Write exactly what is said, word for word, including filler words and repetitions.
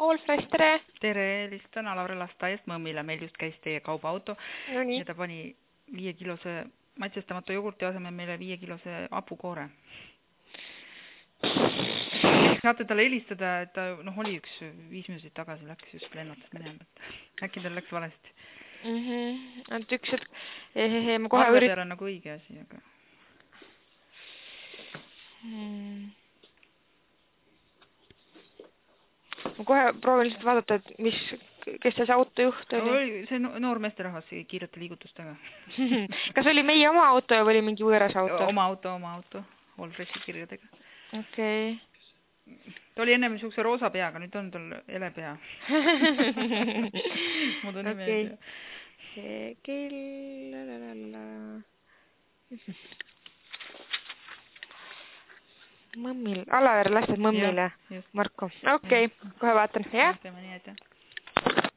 Allfresh, tere! Tere, helistan Alavere lasteaiast mõmmile. Meil just käis teie kaubauto No nii. ja ta pani viie kilose maitsestamatu jogurti asemel meile viie kilose hapukoore. Saate talle helistada, et ta noh, oli üks viis minutit tagasi, läks just lennatas minema. Äkki tal läks valesti. Mm -hmm. Ant üks, et ehehe, ma kohe Arve ürit... peal on nagu õige asi, aga... Hmm. Ma kohe proovin lihtsalt vaadata, et mis, kes see autojuht oli? oli see noor meesterahvas kiirete liigutustega. Kas oli meie oma auto või oli mingi võõras auto? Oma auto, oma auto. Allfreshi kirjadega. Okei. Okay. Ta oli ennem niisuguse roosa peaga, nüüd on tal ele pea. Muidu nime ei tea. See kell... Mõmmil, Alavere lasted mõmmile, Marko. Okei, okay, kohe vaatan. Jah?